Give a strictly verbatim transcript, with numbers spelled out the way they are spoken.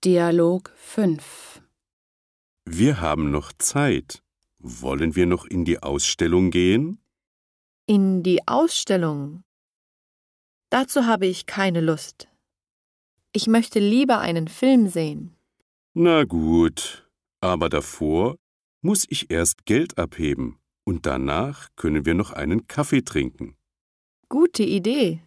Dialog fünf. Wir haben noch Zeit. Wollen wir noch in die Ausstellung gehen? In die Ausstellung? Dazu habe ich keine Lust. Ich möchte lieber einen Film sehen. Na gut, aber davor muss ich erst Geld abheben und danach können wir noch einen Kaffee trinken. Gute Idee.